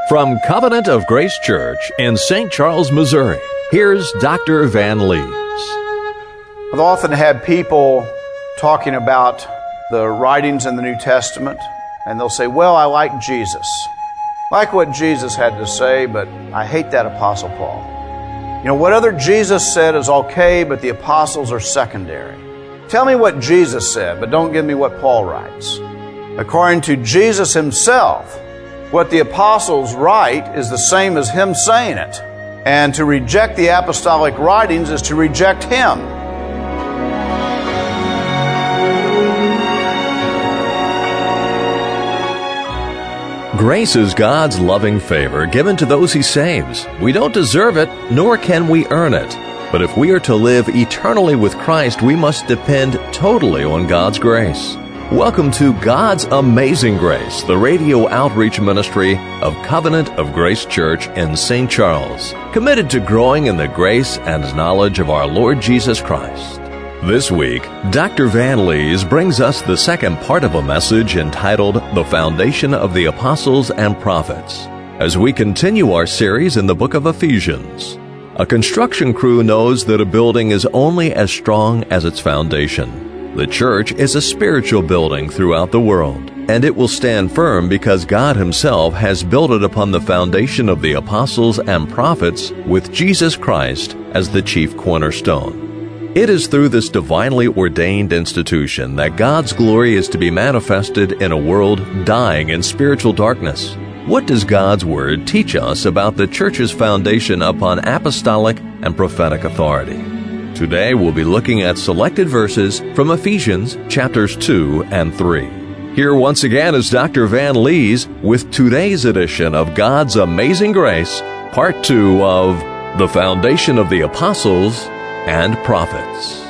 From Covenant of Grace Church in St. Charles, Missouri, here's Dr. Van Lees. I've often had people talking about the writings in the New Testament, and they'll say, well, I like Jesus. I like what Jesus had to say, but I hate that Apostle Paul. You know, whatever Jesus said is okay, but the apostles are secondary. Tell me what Jesus said, but don't give me what Paul writes. According to Jesus himself, what the apostles write is the same as him saying it. And to reject the apostolic writings is to reject him. Grace is God's loving favor given to those He saves. We don't deserve it, nor can we earn it. But if we are to live eternally with Christ, we must depend totally on God's grace. Welcome to God's Amazing Grace, the radio outreach ministry of Covenant of Grace Church in St. Charles, committed to growing in the grace and knowledge of our Lord Jesus Christ. This week, Dr. Van Lees brings us the second part of a message entitled The Foundation of the Apostles and Prophets, as we continue our series in the book of Ephesians. A construction crew knows that a building is only as strong as its foundation. The church is a spiritual building throughout the world, and it will stand firm because God Himself has built it upon the foundation of the apostles and prophets with Jesus Christ as the chief cornerstone. It is through this divinely ordained institution that God's glory is to be manifested in a world dying in spiritual darkness. What does God's Word teach us about the church's foundation upon apostolic and prophetic authority? Today we'll be looking at selected verses from Ephesians chapters 2 and 3. Here once again is Dr. Van Lees with today's edition of God's Amazing Grace, Part 2 of The Foundation of the Apostles and Prophets.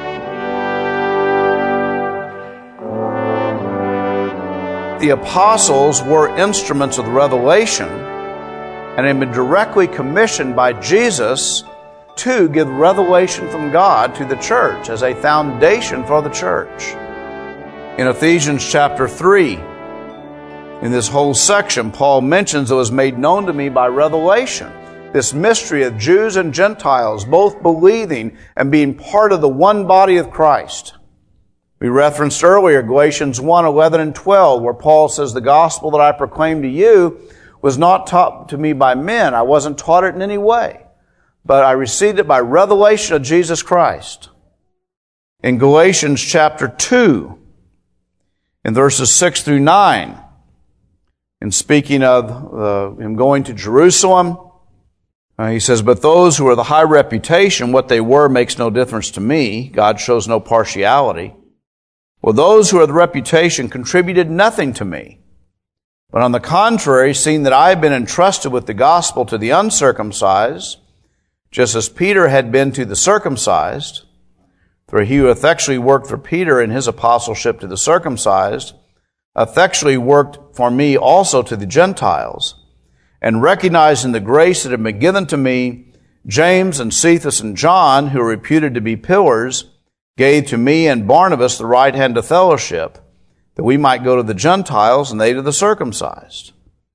The apostles were instruments of the revelation and had been directly commissioned by Jesus to give revelation from God to the church as a foundation for the church. In Ephesians chapter 3, in this whole section, Paul mentions it was made known to me by revelation. This mystery of Jews and Gentiles both believing and being part of the one body of Christ. We referenced earlier Galatians 1, 11 and 12, where Paul says, the gospel that I proclaim to you was not taught to me by men. I wasn't taught it in any way, but I received it by revelation of Jesus Christ. In Galatians chapter 2, in verses 6 through 9, in speaking of him going to Jerusalem, he says, but those who are the high reputation, what they were makes no difference to me. God shows no partiality. Well, those who are the reputation contributed nothing to me. But on the contrary, seeing that I have been entrusted with the gospel to the uncircumcised, just as Peter had been to the circumcised, for he who effectually worked for Peter in his apostleship to the circumcised, effectually worked for me also to the Gentiles, and recognizing the grace that had been given to me, James and Cephas and John, who are reputed to be pillars, gave to me and Barnabas the right hand of fellowship, that we might go to the Gentiles and they to the circumcised.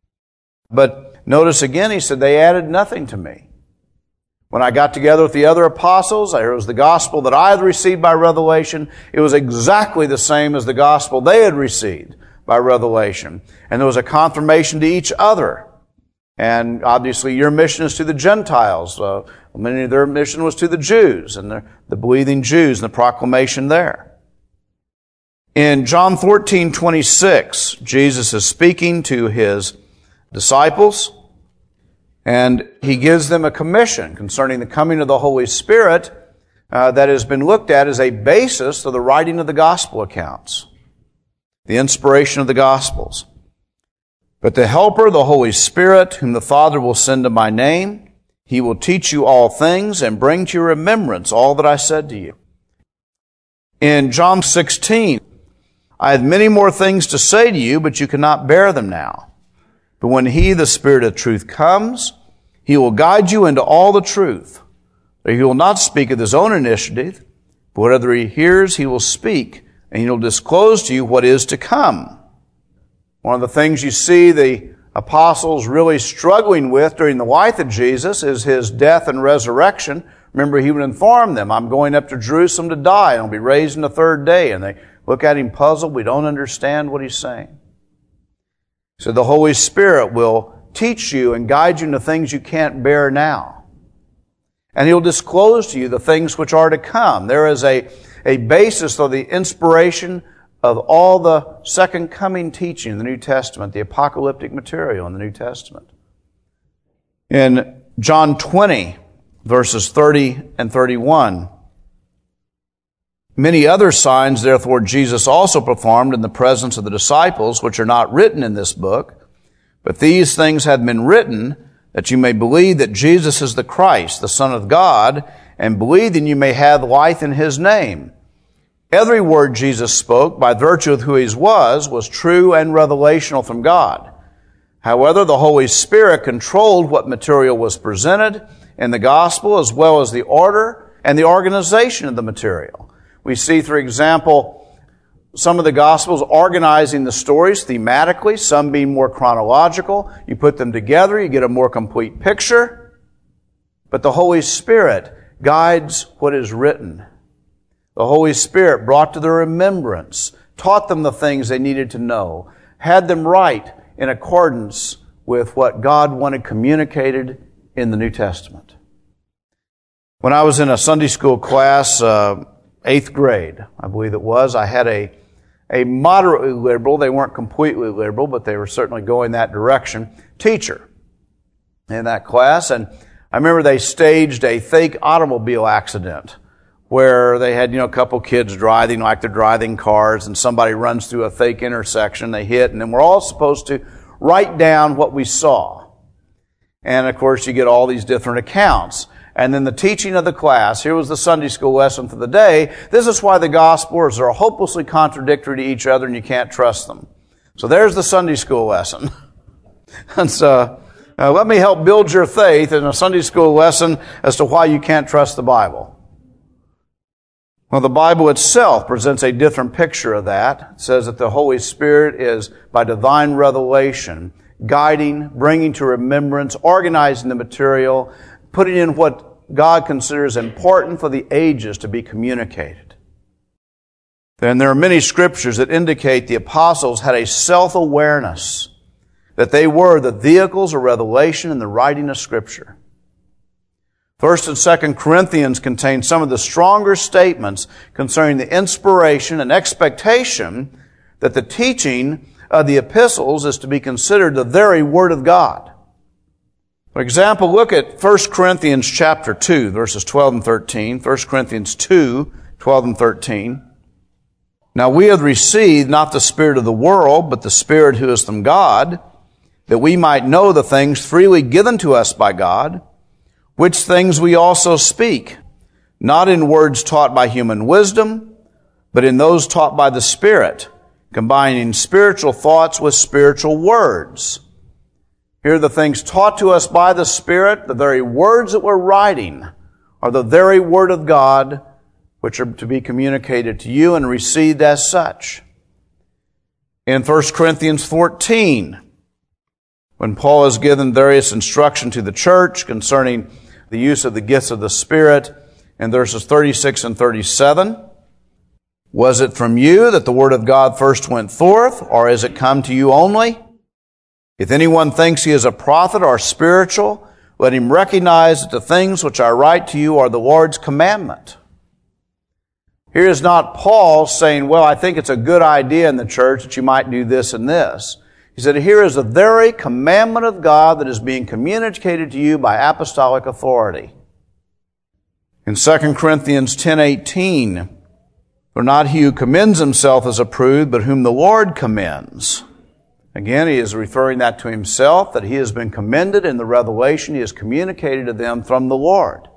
But notice again, he said, they added nothing to me. When I got together with the other apostles, it was the gospel that I had received by revelation. It was exactly the same as the gospel they had received by revelation. And there was a confirmation to each other. And obviously your mission is to the Gentiles. Many of their mission was to the Jews and the believing Jews and the proclamation there. In John 14:26, Jesus is speaking to His disciples and He gives them a commission concerning the coming of the Holy Spirit that has been looked at as a basis for the writing of the gospel accounts, the inspiration of the Gospels. But the Helper, the Holy Spirit, whom the Father will send in my name, He will teach you all things and bring to your remembrance all that I said to you. In John 16, I have many more things to say to you, but you cannot bear them now. But when He, the Spirit of truth, comes, He will guide you into all the truth. For He will not speak of His own initiative, but whatever He hears, He will speak, and He will disclose to you what is to come. One of the things you see the apostles really struggling with during the life of Jesus is his death and resurrection. Remember, he would inform them, I'm going up to Jerusalem to die, and I'll be raised on the third day. And they look at him puzzled. We don't understand what he's saying. So the Holy Spirit will teach you and guide you into things you can't bear now. And He'll disclose to you the things which are to come. There is a basis of the inspiration of all the second coming teaching in the New Testament, the apocalyptic material in the New Testament. In John 20, verses 30 and 31, many other signs, therefore, Jesus also performed in the presence of the disciples, which are not written in this book. But these things have been written that you may believe that Jesus is the Christ, the Son of God, and believe and you may have life in His name. Every word Jesus spoke, by virtue of who He was true and revelational from God. However, the Holy Spirit controlled what material was presented in the gospel, as well as the order and the organization of the material. We see, for example, some of the Gospels organizing the stories thematically, some being more chronological. You put them together, you get a more complete picture. But the Holy Spirit guides what is written. The Holy Spirit brought to their remembrance, taught them the things they needed to know, had them write in accordance with what God wanted communicated in the New Testament. When I was in a Sunday school class, 8th grade, I believe it was, I had a moderately liberal, they weren't completely liberal, but they were certainly going that direction, teacher in that class. And I remember they staged a fake automobile accident where they had, a couple kids driving like they're driving cars, and somebody runs through a fake intersection, they hit, and then we're all supposed to write down what we saw. And of course, you get all these different accounts. And then the teaching of the class, here was the Sunday school lesson for the day. This is why the Gospels are hopelessly contradictory to each other and you can't trust them. So there's the Sunday school lesson. And so, let me help build your faith in a Sunday school lesson as to why you can't trust the Bible. Well, the Bible itself presents a different picture of that. It says that the Holy Spirit is, by divine revelation, guiding, bringing to remembrance, organizing the material, putting in what God considers important for the ages to be communicated. Then there are many scriptures that indicate the apostles had a self-awareness that they were the vehicles of revelation in the writing of Scripture. 1st and 2nd Corinthians contain some of the stronger statements concerning the inspiration and expectation that the teaching of the epistles is to be considered the very Word of God. For example, look at 1 Corinthians chapter 2, verses 12 and 13. 1 Corinthians 2, 12 and 13. Now we have received not the spirit of the world, but the Spirit who is from God, that we might know the things freely given to us by God, which things we also speak, not in words taught by human wisdom, but in those taught by the Spirit, combining spiritual thoughts with spiritual words. Here are the things taught to us by the Spirit. The very words that we're writing are the very Word of God, which are to be communicated to you and received as such. In 1 Corinthians 14, when Paul has given various instruction to the church concerning the use of the gifts of the Spirit, in verses 36 and 37, was it from you that the Word of God first went forth, or has it come to you only? If anyone thinks he is a prophet or spiritual, let him recognize that the things which I write to you are the Lord's commandment. Here is not Paul saying, well, I think it's a good idea in the church that you might do this and this. He said, here is the very commandment of God that is being communicated to you by apostolic authority. In 2 Corinthians 10:18, for not he who commends himself is approved, but whom the Lord commends. Again, he is referring that to himself, that he has been commended in the revelation he has communicated to them from the Lord.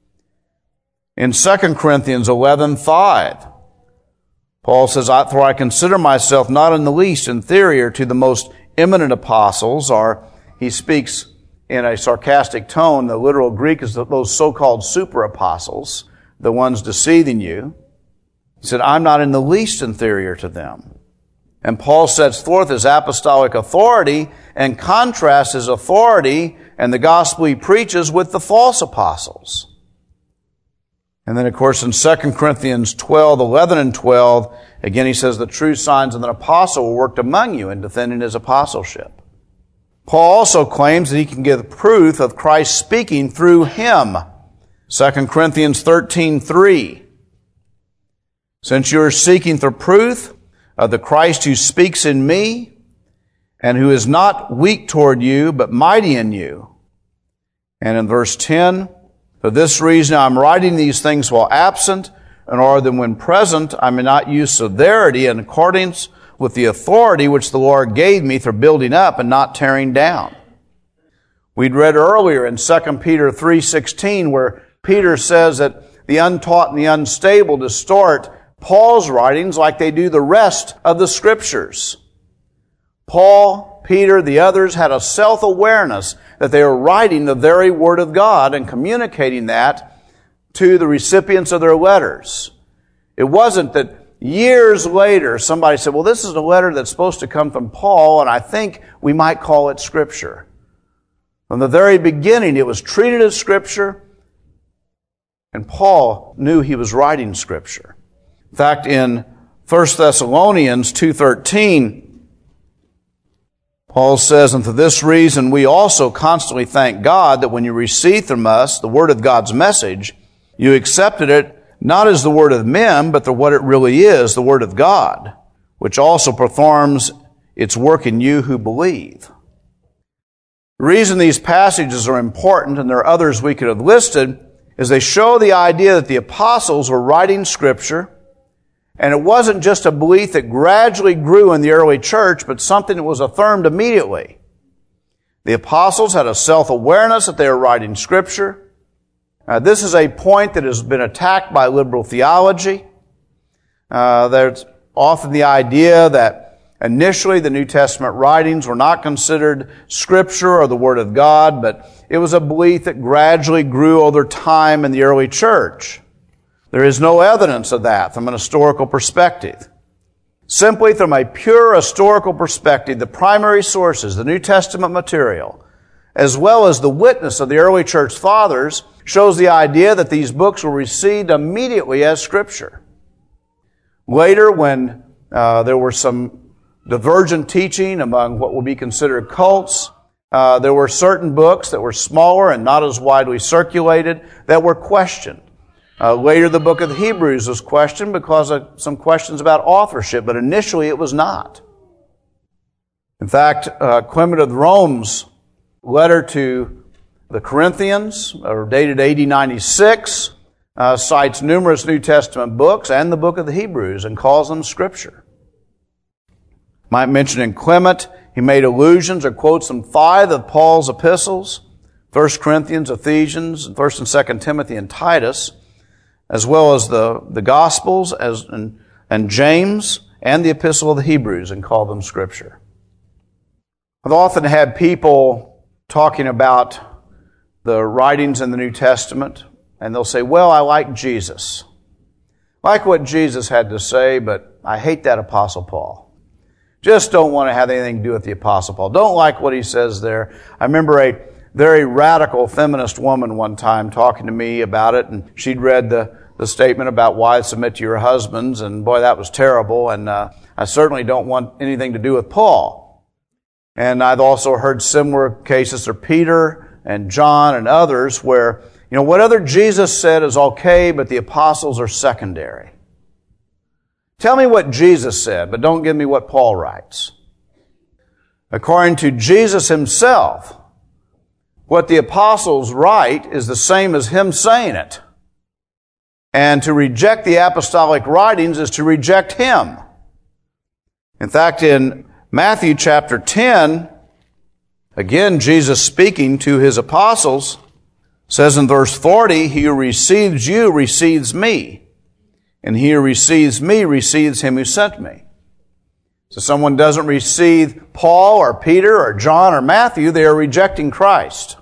In 2 Corinthians 11:5, Paul says, for I consider myself not in the least inferior to the most eminent apostles, or he speaks in a sarcastic tone. The literal Greek is those so-called super apostles, the ones deceiving you. He said, I'm not in the least inferior to them. And Paul sets forth his apostolic authority and contrasts his authority and the gospel he preaches with the false apostles. And then, of course, in 2 Corinthians 12, 11 and 12, again he says, the true signs of an apostle were worked among you in defending his apostleship. Paul also claims that he can give proof of Christ speaking through him. 2 Corinthians 13:3. Since you are seeking for proof of the Christ who speaks in me, and who is not weak toward you, but mighty in you. And in verse 10, for this reason I am writing these things while absent, in order that when present I may not use severity in accordance with the authority which the Lord gave me for building up and not tearing down. We'd read earlier in 2 Peter 3:16 where Peter says that the untaught and the unstable distort Paul's writings like they do the rest of the Scriptures. Paul, Peter, the others had a self-awareness that they were writing the very Word of God and communicating that to the recipients of their letters. It wasn't that years later somebody said, well, this is a letter that's supposed to come from Paul, and I think we might call it Scripture. From the very beginning, it was treated as Scripture, and Paul knew he was writing Scripture. In fact, in 1 Thessalonians 2:13, Paul says, and for this reason we also constantly thank God that when you received from us the word of God's message, you accepted it not as the word of men, but what it really is, the word of God, which also performs its work in you who believe. The reason these passages are important, and there are others we could have listed, is they show the idea that the apostles were writing Scripture, and it wasn't just a belief that gradually grew in the early church, but something that was affirmed immediately. The apostles had a self-awareness that they were writing Scripture. This is a point that has been attacked by liberal theology. There's often the idea that initially the New Testament writings were not considered Scripture or the Word of God, but it was a belief that gradually grew over time in the early church. There is no evidence of that from an historical perspective. Simply from a pure historical perspective, the primary sources, the New Testament material, as well as the witness of the early church fathers, shows the idea that these books were received immediately as Scripture. Later, when there were some divergent teaching among what would be considered cults, there were certain books that were smaller and not as widely circulated that were questioned. Later, the book of the Hebrews was questioned because of some questions about authorship, but initially it was not. In fact, Clement of Rome's letter to the Corinthians, dated AD 96, cites numerous New Testament books and the book of the Hebrews and calls them Scripture. Might mention in Clement, he made allusions or quotes from 5 of Paul's epistles, 1 Corinthians, Ephesians, 1 and 2 Timothy, and Titus, as well as the Gospels and James and the Epistle of the Hebrews, and call them Scripture. I've often had people talking about the writings in the New Testament, and they'll say, well, I like Jesus. I like what Jesus had to say, but I hate that Apostle Paul. Just don't want to have anything to do with the Apostle Paul. Don't like what he says there. I remember a very radical feminist woman one time talking to me about it, and she'd read the statement about wives submit to your husbands, and boy, that was terrible, and I certainly don't want anything to do with Paul. And I've also heard similar cases of Peter and John and others where, whatever Jesus said is okay, but the apostles are secondary. Tell me what Jesus said, but don't give me what Paul writes. According to Jesus himself, what the apostles write is the same as him saying it. And to reject the apostolic writings is to reject him. In fact, in Matthew chapter 10, again, Jesus speaking to his apostles, says in verse 40, he who receives you receives me, and he who receives me receives him who sent me. So someone doesn't receive Paul or Peter or John or Matthew, they are rejecting Christ.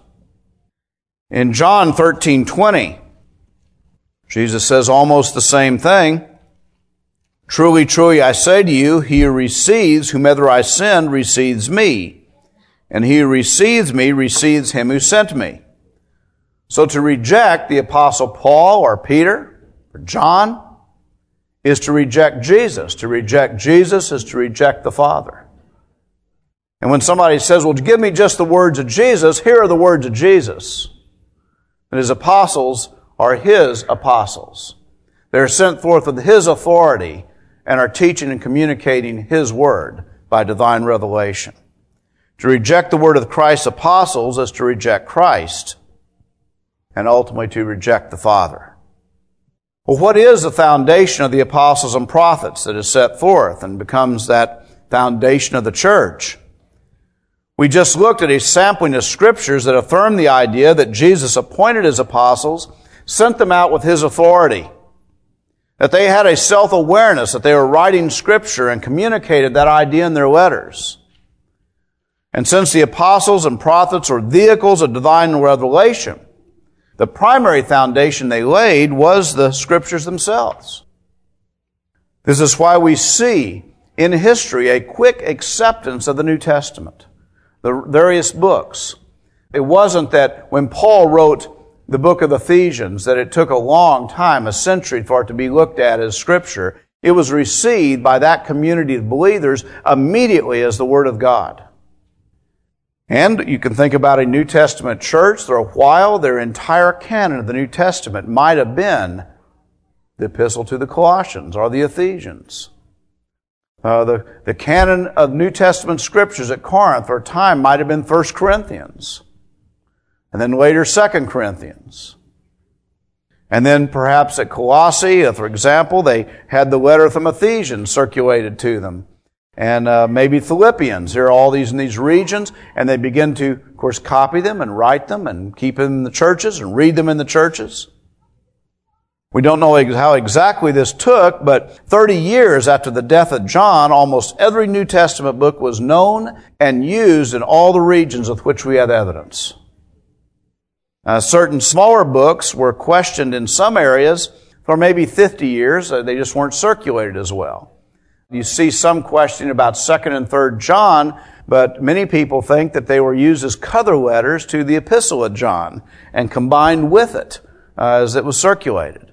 In John 13:20, Jesus says almost the same thing. Truly, truly, I say to you, he who receives whomever I send receives me, and he who receives me receives him who sent me. So to reject the Apostle Paul or Peter or John is to reject Jesus. To reject Jesus is to reject the Father. And when somebody says, well, give me just the words of Jesus, here are the words of Jesus. And his apostles are his apostles. They are sent forth with his authority and are teaching and communicating his word by divine revelation. To reject the word of Christ's apostles is to reject Christ and ultimately to reject the Father. Well, what is the foundation of the apostles and prophets that is set forth and becomes that foundation of the church? We just looked at a sampling of scriptures that affirm the idea that Jesus appointed his apostles, sent them out with his authority, that they had a self-awareness, that they were writing scripture and communicated that idea in their letters. And since the apostles and prophets were vehicles of divine revelation, the primary foundation they laid was the scriptures themselves. This is why we see in history a quick acceptance of the New Testament, the various books. It wasn't that when Paul wrote the book of Ephesians that it took a long time, a century, for it to be looked at as Scripture. It was received by that community of believers immediately as the Word of God. And you can think about a New Testament church. For a while, their entire canon of the New Testament might have been the Epistle to the Colossians or the Ephesians. The canon of New Testament scriptures at Corinth for a time might have been 1 Corinthians. And then later 2 Corinthians. And then perhaps at Colossae, for example, they had the letter from Ephesians circulated to them. And maybe Philippians. There are all these in these regions, and they begin to, of course, copy them and write them and keep them in the churches and read them in the churches. We don't know how exactly this took, but 30 years after the death of John, almost every New Testament book was known and used in all the regions with which we have evidence. Certain smaller books were questioned in some areas for maybe 50 years. They just weren't circulated as well. You see some question about 2nd and 3rd John, but many people think that they were used as cover letters to the Epistle of John and combined with it as it was circulated.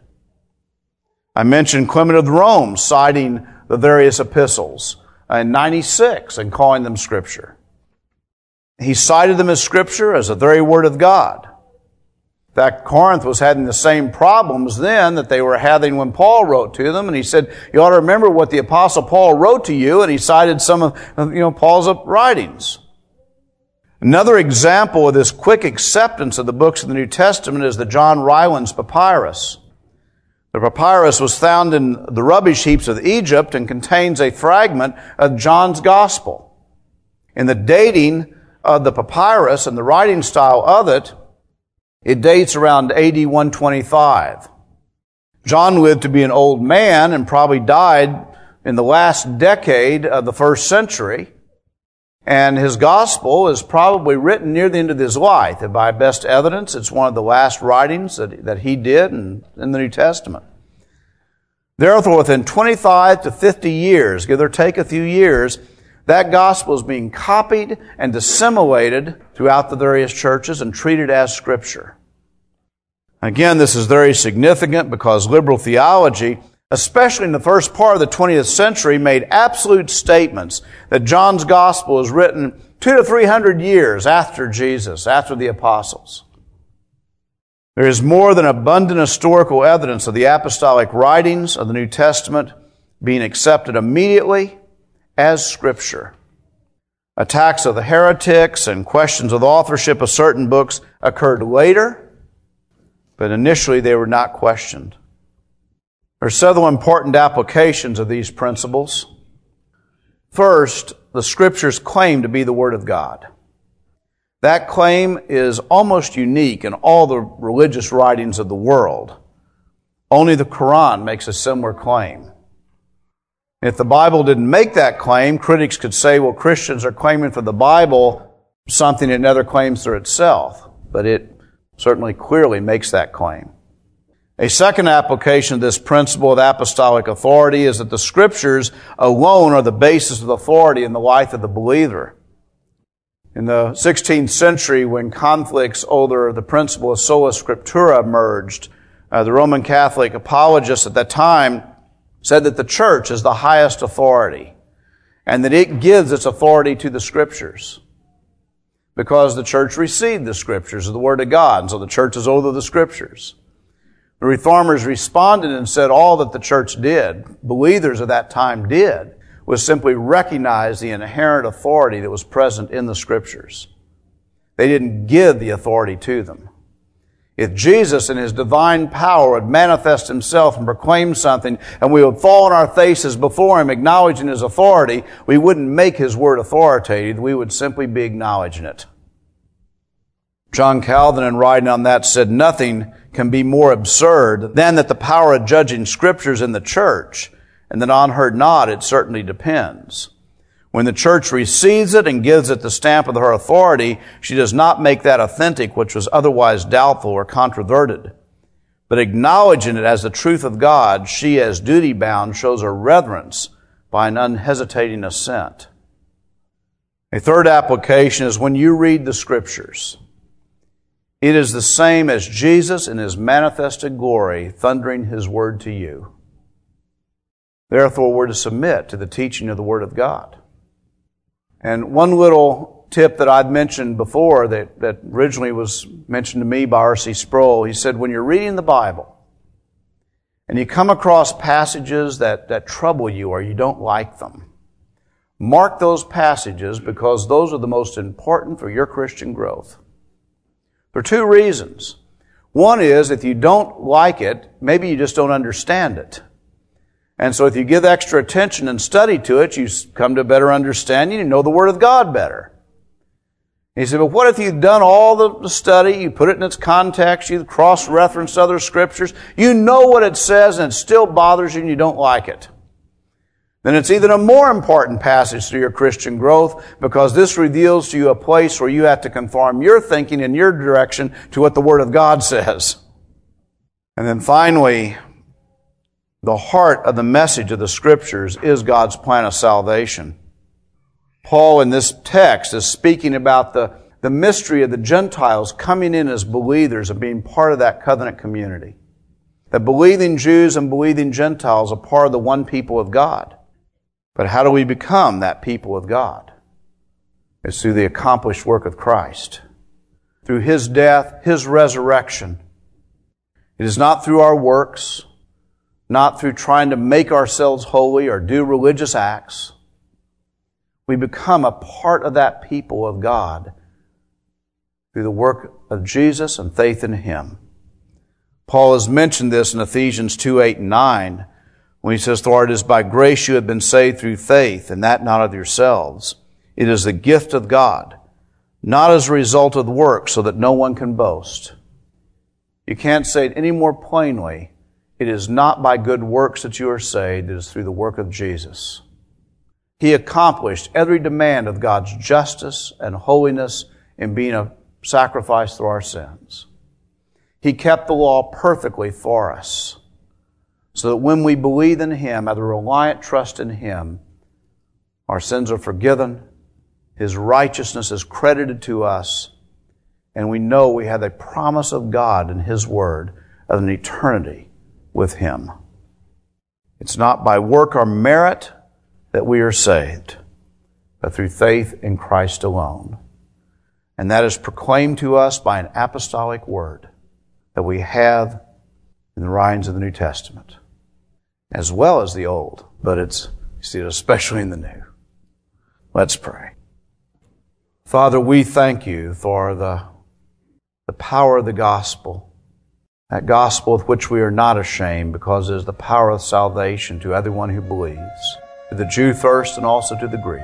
I mentioned Clement of Rome citing the various epistles in 96 and calling them Scripture. He cited them as Scripture, as the very Word of God. In fact, Corinth was having the same problems then that they were having when Paul wrote to them. And he said, you ought to remember what the Apostle Paul wrote to you. And he cited some of Paul's writings. Another example of this quick acceptance of the books of the New Testament is the John Rylands Papyrus. The papyrus was found in the rubbish heaps of Egypt and contains a fragment of John's Gospel. In the dating of the papyrus and the writing style of it, it dates around AD 125. John lived to be an old man and probably died in the last decade of the first century. And his gospel is probably written near the end of his life. And by best evidence, it's one of the last writings that he did in the New Testament. Therefore, within 25 to 50 years, give or take a few years, that gospel is being copied and disseminated throughout the various churches and treated as Scripture. Again, this is very significant because liberal theology, especially in the first part of the 20th century, made absolute statements that John's gospel was written 200 to 300 years after Jesus, after the apostles. There is more than abundant historical evidence of the apostolic writings of the New Testament being accepted immediately as Scripture. Attacks of the heretics and questions of the authorship of certain books occurred later, but initially they were not questioned. There are several important applications of these principles. First, the Scriptures claim to be the Word of God. That claim is almost unique in all the religious writings of the world. Only the Quran makes a similar claim. If the Bible didn't make that claim, critics could say, well, Christians are claiming for the Bible something it never claims for itself. But it certainly clearly makes that claim. A second application of this principle of apostolic authority is that the Scriptures alone are the basis of authority in the life of the believer. In the 16th century, when conflicts over the principle of sola scriptura emerged, the Roman Catholic apologists at that time said that the church is the highest authority and that it gives its authority to the Scriptures because the church received the Scriptures as the Word of God, and so the church is over the Scriptures. The Reformers responded and said all that the church did, believers of that time did, was simply recognize the inherent authority that was present in the Scriptures. They didn't give the authority to them. If Jesus in His divine power would manifest Himself and proclaim something, and we would fall on our faces before Him acknowledging His authority, we wouldn't make His word authoritative. We would simply be acknowledging it. John Calvin, in writing on that, said, "Nothing can be more absurd than that the power of judging Scriptures in the church, and that on her not it certainly depends. When the church receives it and gives it the stamp of her authority, she does not make that authentic which was otherwise doubtful or controverted. But acknowledging it as the truth of God, she, as duty-bound, shows her reverence by an unhesitating assent." A third application is when you read the Scriptures, it is the same as Jesus in His manifested glory thundering His word to you. Therefore, we're to submit to the teaching of the Word of God. And one little tip that I'd mentioned before that originally was mentioned to me by R.C. Sproul, he said, when you're reading the Bible and you come across passages that trouble you or you don't like them, mark those passages because those are the most important for your Christian growth. For two reasons. One is, if you don't like it, maybe you just don't understand it. And so if you give extra attention and study to it, you come to a better understanding, you know the Word of God better. And you say, but what if you've done all the study, you put it in its context, you cross-referenced other Scriptures, you know what it says and it still bothers you and you don't like it? Then it's even a more important passage to your Christian growth because this reveals to you a place where you have to conform your thinking in your direction to what the Word of God says. And then finally, the heart of the message of the Scriptures is God's plan of salvation. Paul in this text is speaking about the mystery of the Gentiles coming in as believers and being part of that covenant community. That believing Jews and believing Gentiles are part of the one people of God. But how do we become that people of God? It's through the accomplished work of Christ. Through His death, His resurrection. It is not through our works, not through trying to make ourselves holy or do religious acts. We become a part of that people of God through the work of Jesus and faith in Him. Paul has mentioned this in Ephesians 2:8 and 9, when he says, "For it is by grace you have been saved through faith, and that not of yourselves. It is the gift of God, not as a result of the work, so that no one can boast." You can't say it any more plainly. It is not by good works that you are saved. It is through the work of Jesus. He accomplished every demand of God's justice and holiness in being a sacrifice for our sins. He kept the law perfectly for us, so that when we believe in Him, have a reliant trust in Him, our sins are forgiven, His righteousness is credited to us, and we know we have a promise of God in His Word of an eternity with Him. It's not by work or merit that we are saved, but through faith in Christ alone. And that is proclaimed to us by an apostolic word that we have in the writings of the New Testament, as well as the Old, but you see it especially in the New. Let's pray. Father, we thank You for the power of the gospel, that gospel with which we are not ashamed because it is the power of salvation to everyone who believes, to the Jew first and also to the Greek.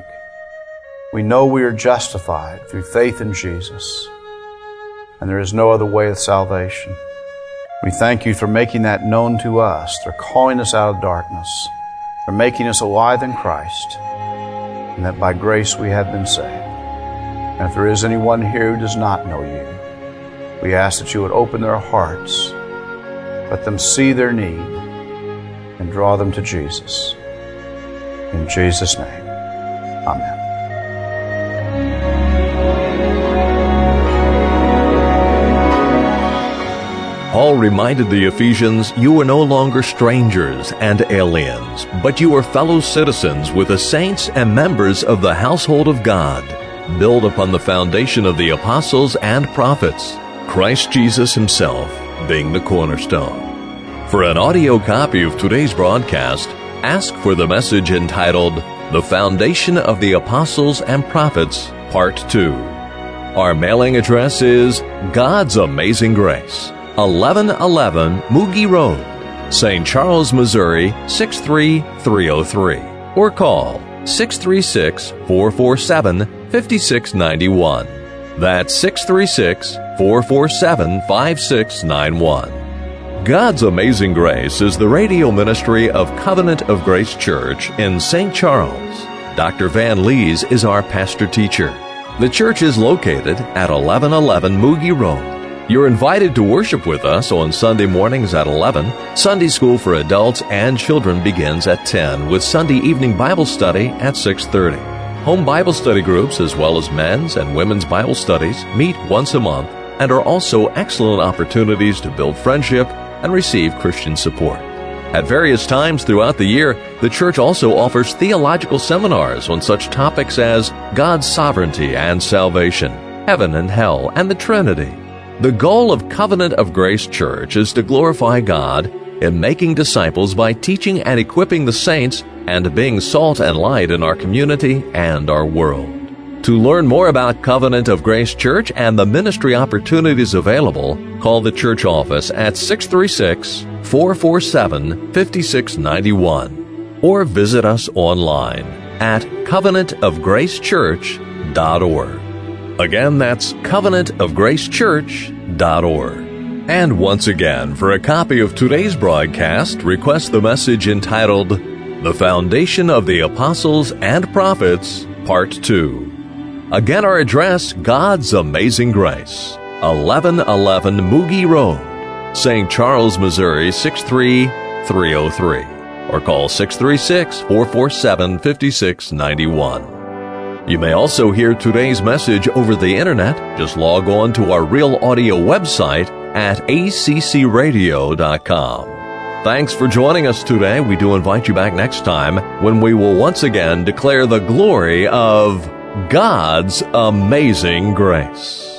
We know we are justified through faith in Jesus, and there is no other way of salvation. We thank You for making that known to us, for calling us out of darkness, for making us alive in Christ, and that by grace we have been saved. And if there is anyone here who does not know You, we ask that You would open their hearts Let them see their need and draw them to Jesus. In Jesus' name, amen. Paul reminded the Ephesians, "You are no longer strangers and aliens, but you are fellow citizens with the saints and members of the household of God. Build upon the foundation of the apostles and prophets, Christ Jesus himself being the cornerstone." For an audio copy of today's broadcast, ask for the message entitled, "The Foundation of the Apostles and Prophets, Part 2. Our mailing address is God's Amazing Grace, 1111 Moogie Road, St. Charles, Missouri, 63303. Or call 636-447-5691. That's 636-447-5691. God's Amazing Grace is the radio ministry of Covenant of Grace Church in St. Charles. Dr. Van Lees is our pastor-teacher. The church is located at 1111 Moogie Road. You're invited to worship with us on Sunday mornings at 11. Sunday school for adults and children begins at 10, with Sunday evening Bible study at 6:30. Home Bible study groups, as well as men's and women's Bible studies, meet once a month and are also excellent opportunities to build friendship and receive Christian support. At various times throughout the year, the church also offers theological seminars on such topics as God's sovereignty and salvation, heaven and hell, and the Trinity. The goal of Covenant of Grace Church is to glorify God in making disciples by teaching and equipping the saints and being salt and light in our community and our world. To learn more about Covenant of Grace Church and the ministry opportunities available, call the church office at 636-447-5691 or visit us online at covenantofgracechurch.org. Again, that's covenantofgracechurch.org. And once again, for a copy of today's broadcast, request the message entitled, "The Foundation of the Apostles and Prophets, Part 2. Again, our address, God's Amazing Grace, 1111 Moogie Road, St. Charles, Missouri, 63303. Or call 636-447-5691. You may also hear today's message over the internet. Just log on to our Real Audio website at accradio.com. Thanks for joining us today. We do invite you back next time when we will once again declare the glory of God's amazing grace.